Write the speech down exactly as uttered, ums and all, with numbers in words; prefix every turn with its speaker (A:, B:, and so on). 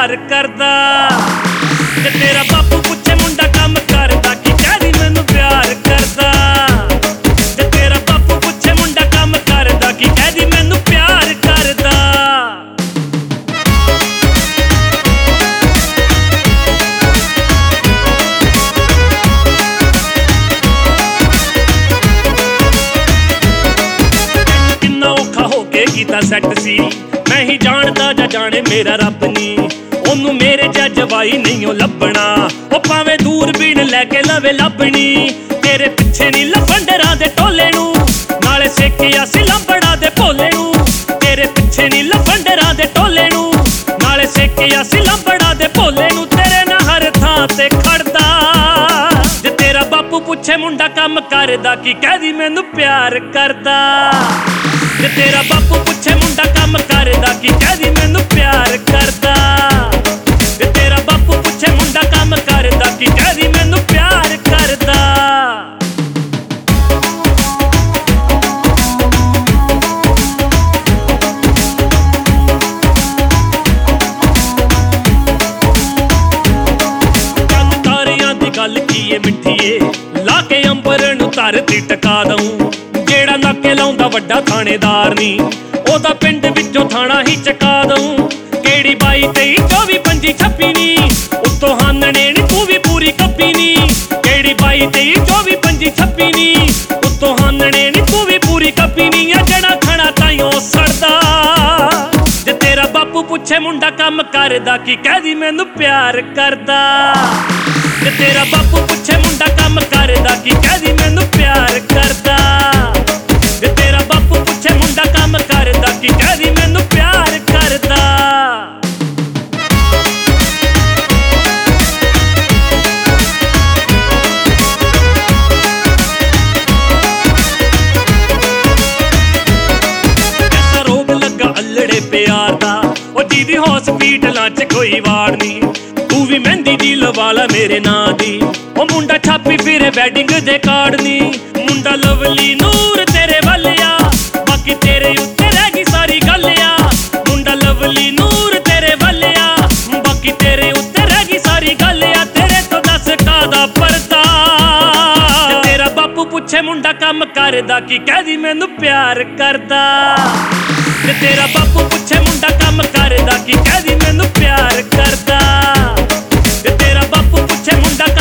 A: प्यार करदा। ते तेरा बापू पुछे मुंडा काम करदा कि कहदी मैनू प्यार करदा। ते तेरा बापू पुछे मुंडा काम करदा कि कहदी मैनू प्यार करदा। किन्ना औखा हो के कीता सैट सी मैं ही जानदा जा जाने मेरा रब नी। ओनू मेरे जा जवाई नहीं लभना ओ भावें दूरबीन लैके लवे लभनी। तेरे पिछे नी लफंडरां दे टोले नू नाले सेकिया सी लंबड़ा दे भोले नू। तेरे पिछे नी लफंडरां दे टोले नू नाले सेकिया सी लंबड़ा दे भोले नू। तेरे ना हर थां ते खड़दा। जे तेरा बापू पुछे मुंडा काम करदा कि कहदी मैनू प्यार करदा। जे तेरा बापू पुछे मुंडा काम करदा कि कहदी मैनू प्यार करदा। जे तेरा बापू पुछे मुंडा काम करदा कि कहदी मैनू प्यार करदा। चंद तारियां दी गल कीए मिठीए ला के अंबर नू धरती टका दऊं। जेड़ा नाके लाउंदा वड्डा थानेदार नी ओदा पिंड विचों थाना ही चका दऊं। केड़ी बाई तेई चौवी पंजी छप्पी नी उत्तों हानने नी तू भी पूरी कप्पी नी। केड़ी बाई तेई चौवी पंजी छप्पी नी उत्तों हानने नी तू भी पूरी कप्पी नी। जड़ा खड़ा ताइयों सड़दा। जे तेरा बापू पुछे मुंडा काम करदा कि कहदी मैनू प्यार करदा। जे तेरा बापू पुछे मुंडा काम करदा कि कहदी मैनू प्यार करदा। जे तेरा बापू पुछे मुंडा काम करदा कि कहदी मैनू प्यार करदा। ऐसा रोग लगा अल्लड़े प्यार दा ओ जीदी हॉस्पिटलां च कोई वाड़ नी। तू भी मेहंदी दी लवाला मेरे नां दी ओ मुंडा छापी फिरे वैडिंग दे कार्ड नी। मुंडा लवली नूर तेरे वल्लिया बाकी तेरे उत्ते रह गई सारी गल आ। मुंडा लवली नूर तेरे वल्लिया बाकी तेरे उत्ते रह गई सारी गल आ। तेरे तो दस कादा परदा। तेरा बापू पुछे मुंडा काम करदा कि कहदी मैनू प्यार करदा। ते तेरा बापू पुछे मुंडा काम करदा कि कहदी मैनू प्यार करदा। ते तेरा बापू पुछे मुंडा